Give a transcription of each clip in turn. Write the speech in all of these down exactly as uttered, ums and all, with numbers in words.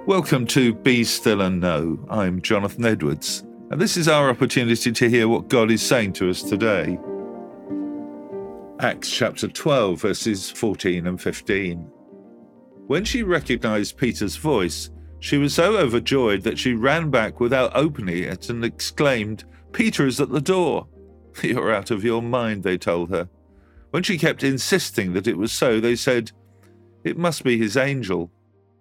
Welcome to Be Still and Know. I'm Jonathan Edwards, and this is our opportunity to hear what God is saying to us today. Acts chapter twelve, verses fourteen and fifteen. When she recognized Peter's voice, she was so overjoyed that she ran back without opening it and exclaimed, "Peter is at the door." "You're out of your mind," they told her. When she kept insisting that it was so, they said, "It must be his angel."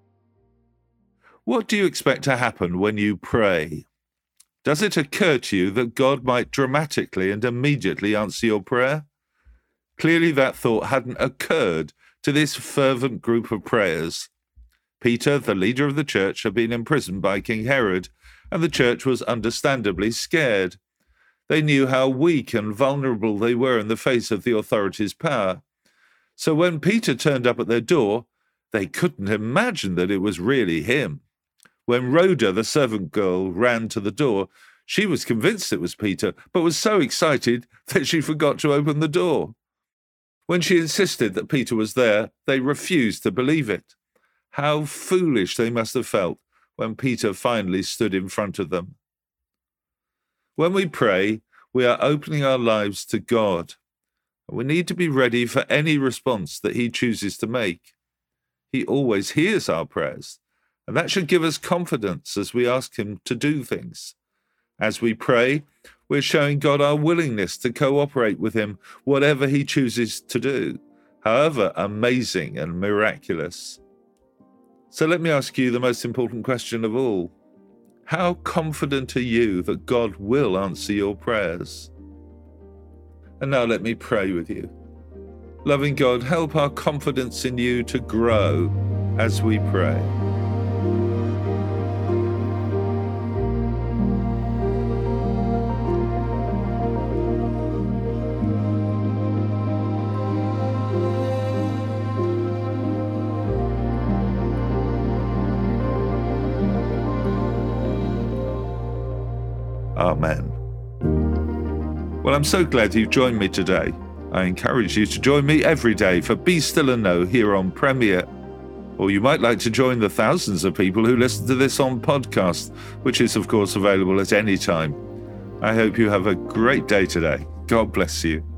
What do you expect to happen when you pray? Does it occur to you that God might dramatically and immediately answer your prayer? Clearly that thought hadn't occurred to this fervent group of prayers. Peter, the leader of the church, had been imprisoned by King Herod, and the church was understandably scared. They knew how weak and vulnerable they were in the face of the authorities' power. So when Peter turned up at their door, they couldn't imagine that it was really him. When Rhoda, the servant girl, ran to the door, she was convinced it was Peter, but was so excited that she forgot to open the door. When she insisted that Peter was there, they refused to believe it. How foolish they must have felt when Peter finally stood in front of them. When we pray, we are opening our lives to God. We need to be ready for any response that He chooses to make. He always hears our prayers, and that should give us confidence as we ask Him to do things. As we pray, we're showing God our willingness to cooperate with Him, whatever He chooses to do, however amazing and miraculous. So let me ask you the most important question of all. How confident are you that God will answer your prayers? And now let me pray with you. Loving God, help our confidence in you to grow as we pray. Amen. Well, I'm so glad you've joined me today. I encourage you to join me every day for Be Still and Know here on Premier. Or you might like to join the thousands of people who listen to this on podcast, which is, of course, available at any time. I hope you have a great day today. God bless you.